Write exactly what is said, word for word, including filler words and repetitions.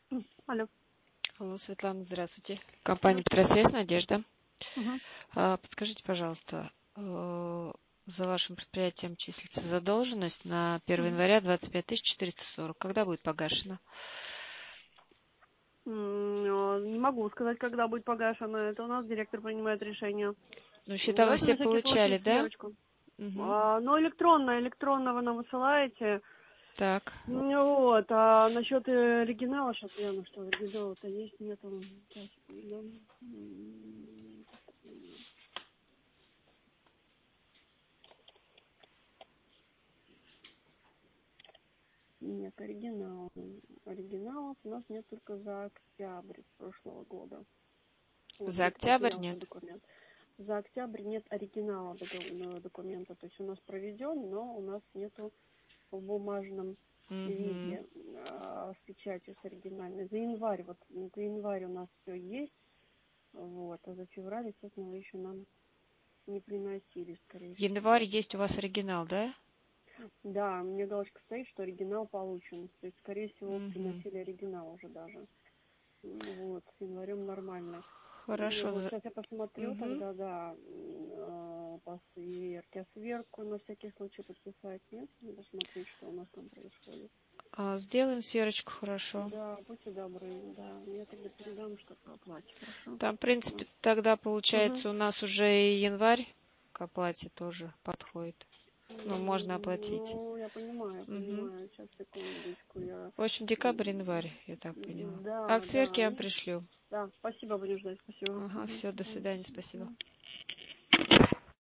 Алло. Алло, Светлана, здравствуйте. Компания «Петросвязь», Надежда. Угу. А, Подскажите, пожалуйста, э, за вашим предприятием числится задолженность на первое января двадцать пять тысяч четыреста сорок. Когда будет погашена? Не могу сказать, когда будет погашено. Это у нас директор принимает решение. Ну, счета вы Давайте все на всякий получали, случай да? сверочку. Угу. А, ну, электронно, электронно вы нам высылаете. Так. Ну, вот, а насчет э, оригинала, сейчас я что оригинала-то есть, нету. Сейчас, секунду. М, Нет, оригинал. Оригиналов у нас нет только за октябрь прошлого года. Вот За есть октябрь материал, нет? документ. За октябрь нет оригинала договор- документа, то есть у нас проведен, но у нас нету в бумажном Угу. виде а, с печатью, с оригинальной. За январь, вот за январь у нас все есть, вот, а за февраль, естественно, вы еще нам не приносили, скорее Январь всего. есть у вас оригинал, да? Да, мне галочка стоит, что оригинал получен, то есть, скорее всего, Угу. приносили оригинал уже даже. Ну вот, с январем нормально. Ну Хорошо. вот, за- сейчас я посмотрю Мгм. тогда, да, м, э, по сверке. А сверку на всякий случай подписать, нет? Не посмотреть, что у нас там происходит. А, Сделаем сверочку, хорошо. Да, будьте добры, да. Я тогда передам, что по оплате, хорошо? Там, в Спасибо. принципе, тогда Угу. получается у нас уже и январь к оплате тоже подходит. Ну, можно оплатить. Ну, я понимаю, Угу. понимаю. Сейчас, секундочку, я... В общем, декабрь, январь, я так поняла. А к Да, сверке да, я вам и... пришлю. Да, спасибо, будем ждать, спасибо. Ага, Угу. все, до Да, свидания, спасибо. спасибо. Мгм.